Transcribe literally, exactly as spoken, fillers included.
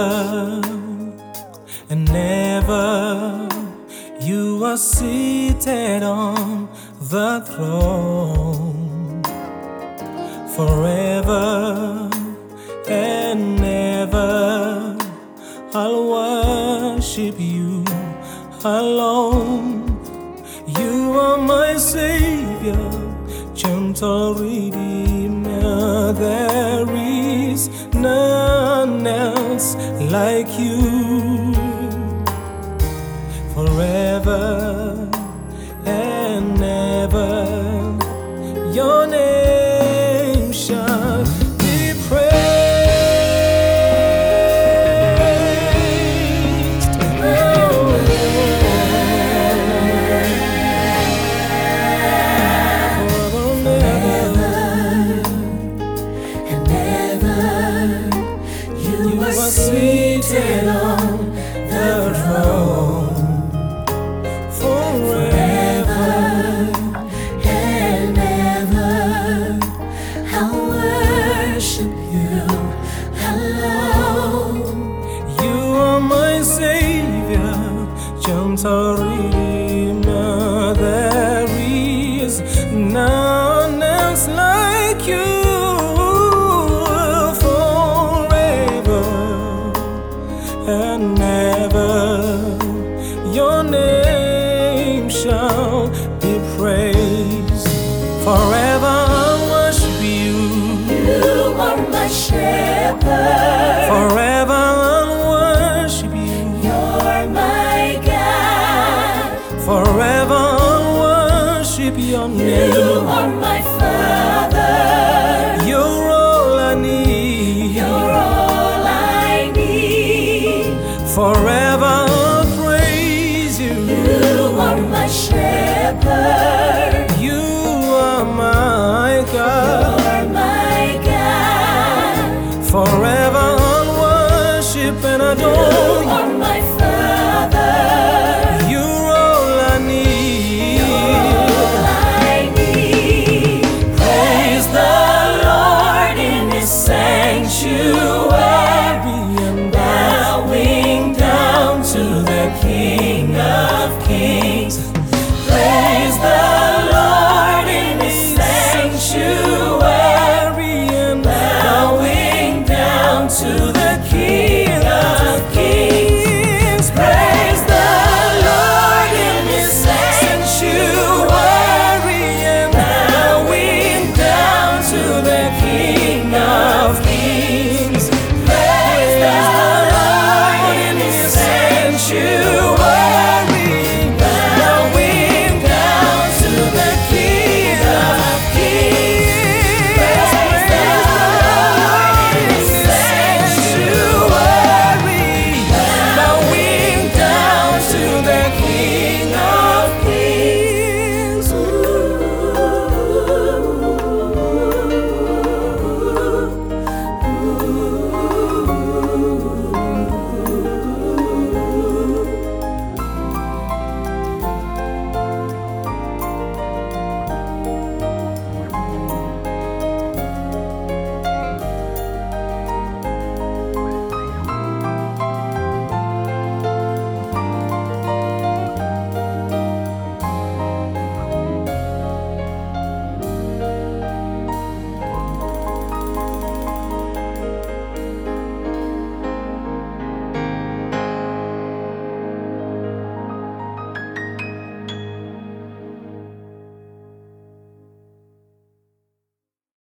and ever you are seated on the throne. Forever and ever I'll worship you alone. You are my Savior, gentle Redeemer. There is none else like you. Forever and ever your name shall be praised. Oh, seated on the throne. Forever and ever I'll worship you alone. You are my Savior, gentle Redeemer. There is none else like you. And never your name shall be praised. Forever I'll worship you. You are my shepherd. Forever I'll worship you. You're my God. Forever I'll worship your name. You are my Father. You're all I need. You're all I need. Forever I'll praise you. You are my shepherd. You are my God. You're my God. Forever I'll worship and adore you.